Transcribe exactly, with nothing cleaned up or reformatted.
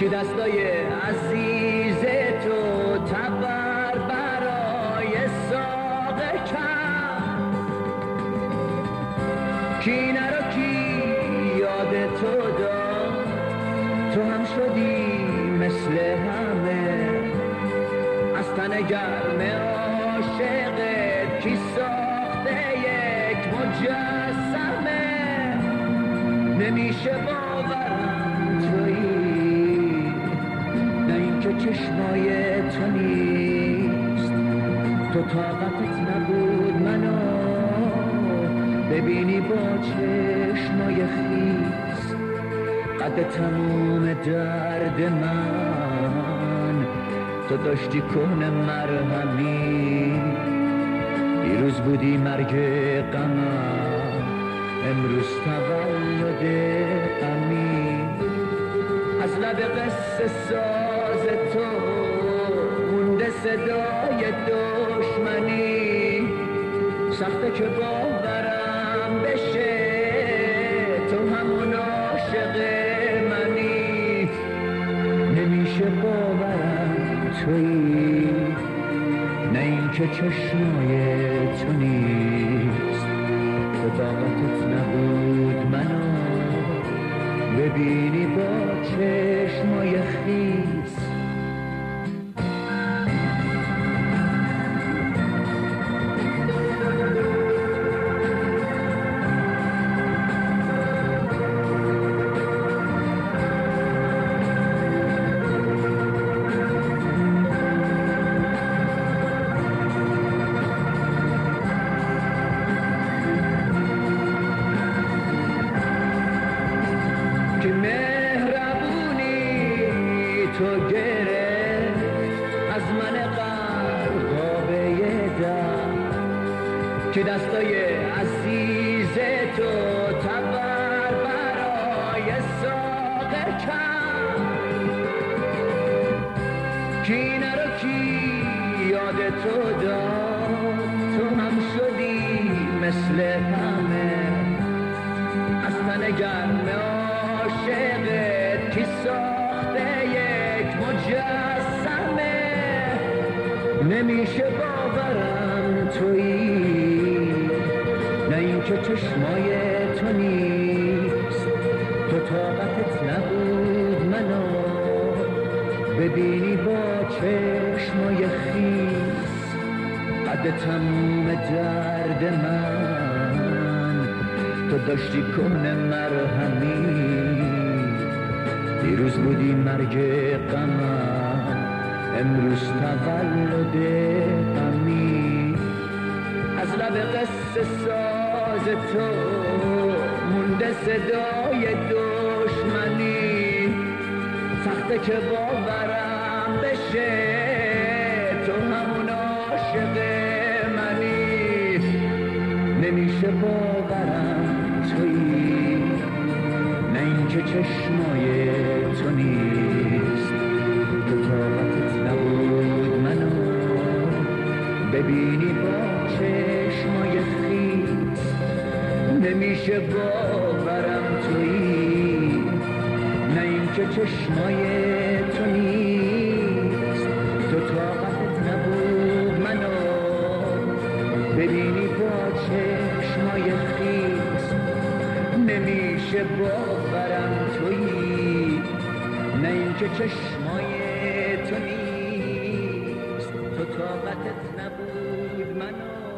که دستای عزیز تو تبر برای ساقه کم کی نرو کی یاد تو داد تو هم شدی مثل همه از تن گرم عاشقت کی ساخته یک مجسمه نمیشه باورم تویی نه اینکه چشمای تو نیست تو طاقتت نبود منو ببینی با چشمای خیس قد تموم درد من تو داشتی کهنه مرهمی دیروز بودی مرگ غمم امروز تولد غمی از لب قصه ساز تو مونده صدای دشمنی سخته که باورم بشه تو همون عاشق منی نمیشه باورم تویی نه این که چشمای تو نیست تو طاقتت نبود منو ببینی با چشمای خیس که مهربونی تو گرفت از من قرقابه در که دستای عزیز تو تبر برای ساقه کم کی نرو کی یاد تو داد تو هم شدی مثل همه از تن گرم عاشقت کی ساخته یک مجسمه نمیشه باورم تویی نه اینکه چشمای تو نیست تو طاقتت نبود منو ببینی با چشمای خیس قد تموم درد من تو داشتی کهنه مرهمی دیروز بودی مرگ غمم امروز تولد غمی از لب قصه ساز تو مونده صدای دشمنی سخته که باورم بشه تو همون عاشق منی نمیشه باورم تویی نه اینکه چشمای تو نیست تو طاقتت نبود منو ببینی با چشمای خیس نمیشه باورم تویی نه اینکه چشمای تو نیست تو طاقتت نبود منو ببینی با چشمای خیس نمیشه باورم تویی نه اینکه چشمای تو نیست تو طاقتت نبود منو